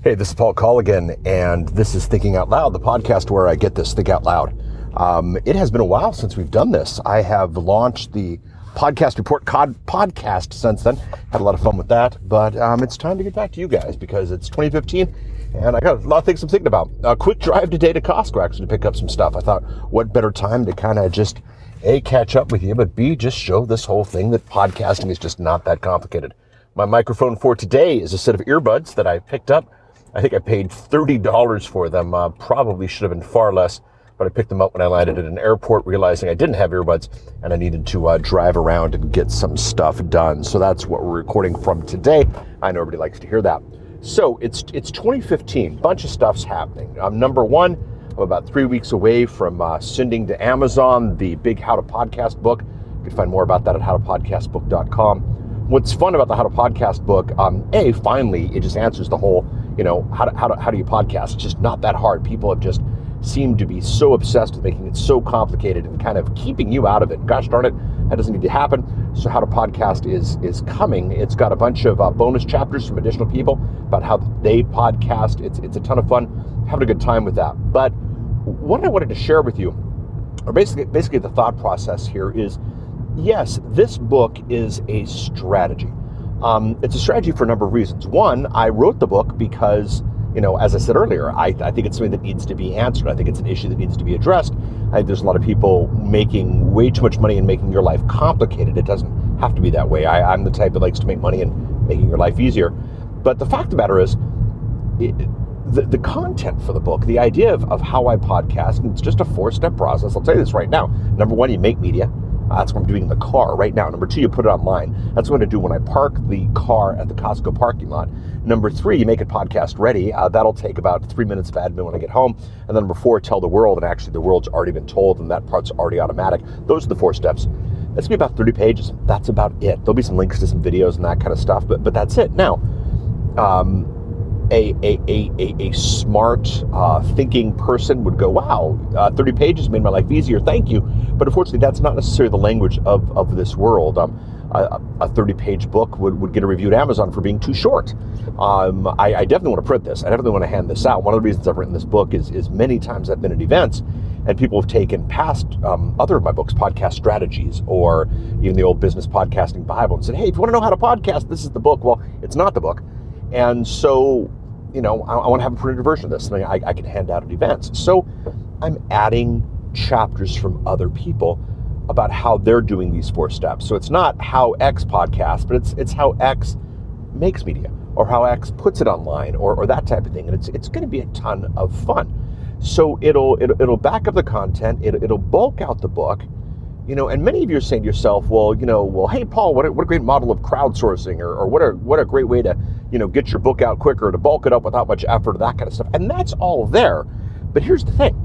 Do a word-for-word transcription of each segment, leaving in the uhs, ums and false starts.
Hey, this is Paul Colligan, and this is Thinking Out Loud, the podcast where I get this Think Out Loud. Um, it has been a while since we've done this. I have launched the Podcast Report Cod podcast since then. Had a lot of fun with that, but um, it's time to get back to you guys because it's twenty fifteen, and I got a lot of things I'm thinking about. A quick drive today to Costco, actually, to pick up some stuff. I thought, what better time to kind of just, A, catch up with you, but B, just show this whole thing that podcasting is just not that complicated. My microphone for today is a set of earbuds that I picked up. I think I paid thirty dollars for them. Uh, probably should have been far less, but I picked them up when I landed at an airport, realizing I didn't have earbuds and I needed to uh, drive around and get some stuff done. So that's what we're recording from today. I know everybody likes to hear that. So it's it's twenty fifteen. Bunch of stuff's happening. Um, number one, I'm about three weeks away from uh, sending to Amazon the big How to Podcast book. You can find more about that at how to podcast book dot com. What's fun about the How to Podcast book, um, A, finally, it just answers the whole, you know, how do, how do, how do you podcast? It's just not that hard. People have just seemed to be so obsessed with making it so complicated and kind of keeping you out of it. Gosh darn it, that doesn't need to happen. So How to Podcast is is coming. It's got a bunch of uh, bonus chapters from additional people about how they podcast. It's it's a ton of fun. Having a good time with that. But what I wanted to share with you, or basically basically the thought process here is, yes, this book is a strategy. Um, it's a strategy for a number of reasons. One, I wrote the book because, you know, as I said earlier, I, I think it's something that needs to be answered. I think it's an issue that needs to be addressed. I think there's a lot of people making way too much money and making your life complicated. It doesn't have to be that way. I, I'm the type that likes to make money and making your life easier. But the fact of the matter is, it, the, the content for the book, the idea of, of how I podcast, and it's just a four-step process. I'll tell you this right now. Number one, you make media. Uh, that's what I'm doing in the car right now. Number two, you put it online. That's what I do when I park the car at the Costco parking lot. Number three, you make it podcast ready. Uh, that'll take about three minutes of admin when I get home. And then number four, tell the world. And actually, the world's already been told, and that part's already automatic. Those are the four steps. That's going to be about thirty pages. That's about it. There'll be some links to some videos and that kind of stuff, but but that's it. Now, um, a, a, a, a, a smart uh, thinking person would go, wow, uh, thirty pages made my life easier. Thank you. But unfortunately, that's not necessarily the language of, of this world. Um, a thirty-page book would, would get a review at Amazon for being too short. Um, I, I definitely want to print this. I definitely want to hand this out. One of the reasons I've written this book is, is many times I've been at events and people have taken past um, other of my books, Podcast Strategies, or even the old Business Podcasting Bible, and said, hey, if you want to know how to podcast, this is the book. Well, it's not the book. And so, you know, I, I want to have a printed version of this, something I, I can hand out at events. So I'm adding chapters from other people about how they're doing these four steps. So it's not how X podcasts, but it's it's how X makes media, or how X puts it online, or, or that type of thing. And it's it's going to be a ton of fun. So it'll it'll, it'll back up the content. It, it'll bulk out the book. You know, and many of you are saying to yourself, well, you know, well, hey, Paul, what a, what a great model of crowdsourcing, or, or what a what a great way to, you know, get your book out quicker, to bulk it up without much effort, that kind of stuff. And that's all there. But here's the thing.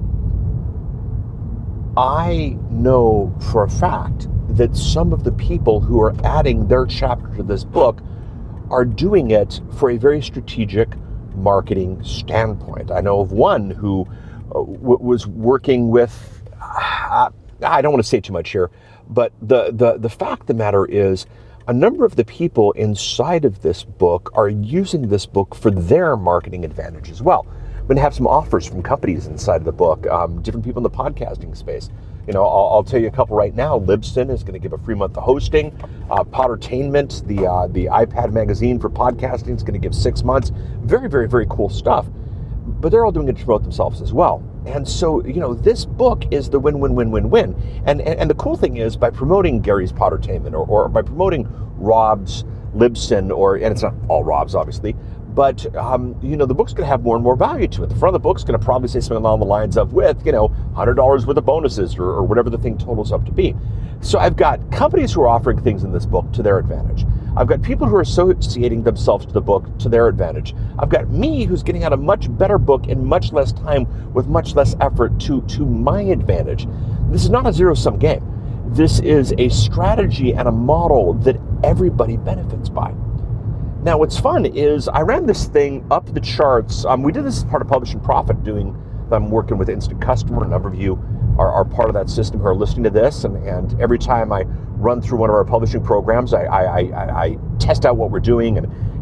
I know for a fact that some of the people who are adding their chapter to this book are doing it for a very strategic marketing standpoint. I know of one who uh, w- was working with, uh, I don't want to say too much here, but the, the, the fact of the matter is a number of the people inside of this book are using this book for their marketing advantage as well. I'm going to have some offers from companies inside of the book, um, different people in the podcasting space. You know, I'll, I'll tell you a couple right now. Libsyn is going to give a free month of hosting. Uh, Poddertainment, the uh, the iPad magazine for podcasting, is going to give six months. Very, very, very cool stuff. But they're all doing it to promote themselves as well. And so, you know, this book is the win, win, win, win, win. And and, and the cool thing is, by promoting Gary's Poddertainment, or, or by promoting Rob's Libsyn, or, and it's not all Rob's, obviously, but, um, you know, the book's going to have more and more value to it. The front of the book's going to probably say something along the lines of, with, you know, one hundred dollars worth of bonuses, or, or whatever the thing totals up to be. So I've got companies who are offering things in this book to their advantage. I've got people who are associating themselves to the book to their advantage. I've got me, who's getting out a much better book in much less time with much less effort to, to my advantage. This is not a zero-sum game. This is a strategy and a model that everybody benefits by. Now, what's fun is I ran this thing up the charts. Um, we did this as part of Publish and Profit, doing, I'm working with Instant Customer. A number of you are, are part of that system who are listening to this. And, and every time I run through one of our publishing programs, I, I, I, I test out what we're doing. And,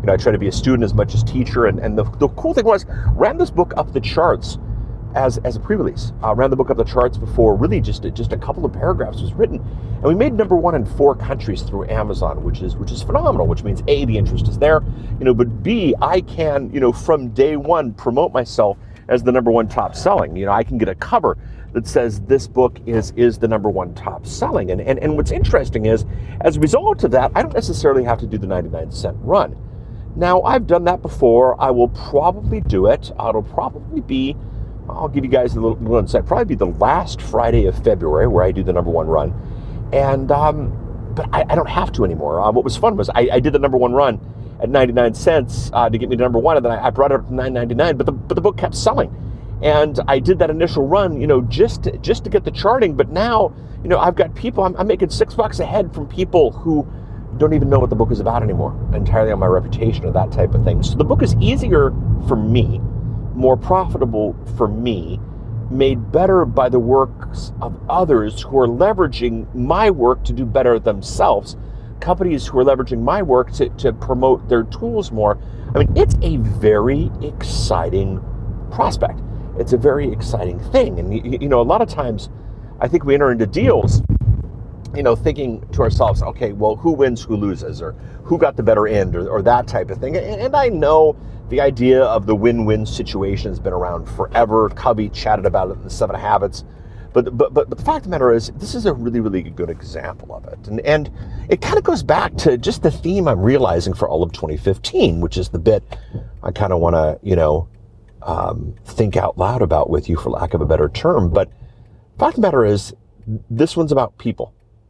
you know, I try to be a student as much as teacher. And, and the, the cool thing was, ran this book up the charts as as a pre-release. Uh, ran the book up the charts before really just just a couple of paragraphs was written, and we made number one in four countries through Amazon, which is which is phenomenal. Which means A, the interest is there, you know, but B, I can, you know, from day one promote myself as the number one top selling. You know, I can get a cover that says this book is is the number one top selling. And and and what's interesting is, as a result of that, I don't necessarily have to do the ninety-nine cent run. Now, I've done that before. I will probably do it. Uh, it'll probably be, I'll give you guys a little, little insight, probably be the last Friday of February where I do the number one run. And, um, but I, I don't have to anymore. Uh, what was fun was I, I did the number one run at ninety-nine cents uh, to get me to number one, and then I, I brought it up to nine ninety-nine, but the, but the book kept selling. And I did that initial run, you know, just to, just to get the charting. But now, you know, I've got people, I'm, I'm making six bucks ahead from people who don't even know what the book is about anymore, entirely on my reputation or that type of thing. So the book is easier for me, more profitable for me, made better by the works of others who are leveraging my work to do better themselves, companies who are leveraging my work to, to promote their tools more. I mean, it's a very exciting prospect. It's a very exciting thing. And, you, you know, a lot of times I think we enter into deals, you know, thinking to ourselves, okay, well, who wins, who loses, or who got the better end, or, or that type of thing. And, and I know the idea of the win-win situation has been around forever. Covey chatted about it in the Seven Habits. But, but, but, but the fact of the matter is, this is a really, really good example of it. And, and it kind of goes back to just the theme I'm realizing for all of twenty fifteen, which is the bit I kind of want to, you know, um, think out loud about with you, for lack of a better term. But the fact of the matter is, this one's about people.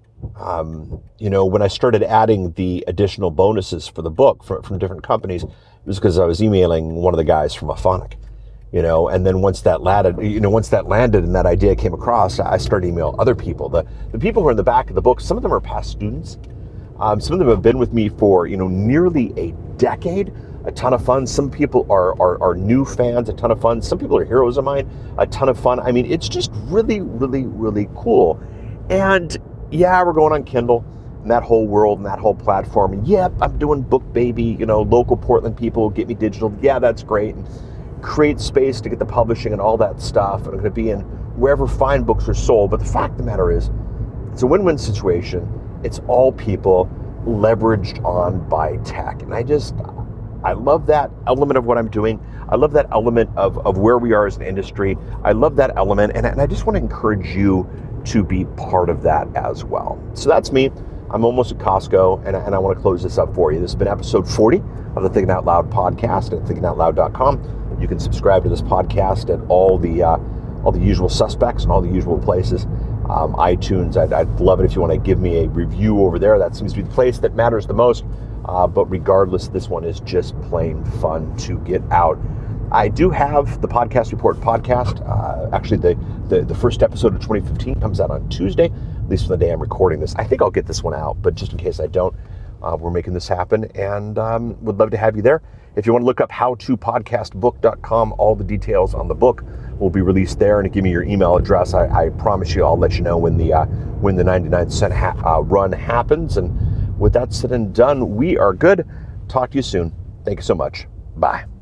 Um, you know, when I started adding the additional bonuses for the book from, from different companies, it was because I was emailing one of the guys from Aphonic, you know, and then once that landed, you know, once that landed and that idea came across, I started emailing other people. The the people who are in the back of the book, some of them are past students. Um, some of them have been with me for, you know, nearly a decade, a ton of fun. Some people are, are, are new fans, a ton of fun. Some people are heroes of mine, a ton of fun. I mean, it's just really, really, really cool. And yeah, we're going on Kindle and that whole world and that whole platform. And yep, I'm doing Book Baby, you know, local Portland people get me digital. Yeah, that's great. And create space to get the publishing and all that stuff. And I'm going to be in wherever fine books are sold. But the fact of the matter is, it's a win-win situation. It's all people leveraged on by tech. And I just, I love that element of what I'm doing. I love that element of, of where we are as an industry. I love that element. And, and I just want to encourage you to be part of that as well. So that's me. I'm almost at Costco, and, and I want to close this up for you. This has been episode forty of the Thinking Out Loud podcast at thinking out loud dot com. You can subscribe to this podcast at all the uh, all the usual suspects and all the usual places. Um, iTunes, I'd, I'd love it if you want to give me a review over there. That seems to be the place that matters the most. Uh, but regardless, this one is just plain fun to get out. I do have the Podcast Report podcast. Uh, actually, the, the, the first episode of twenty fifteen comes out on Tuesday, at least for the day I'm recording this. I think I'll get this one out, but just in case I don't, uh, we're making this happen, and um, would love to have you there. If you want to look up how to podcast book dot com, all the details on the book will be released there, and give me your email address. I, I promise you I'll let you know when the uh, when the ninety-nine cent ha- uh, run happens. And with that said and done, we are good. Talk to you soon. Thank you so much. Bye.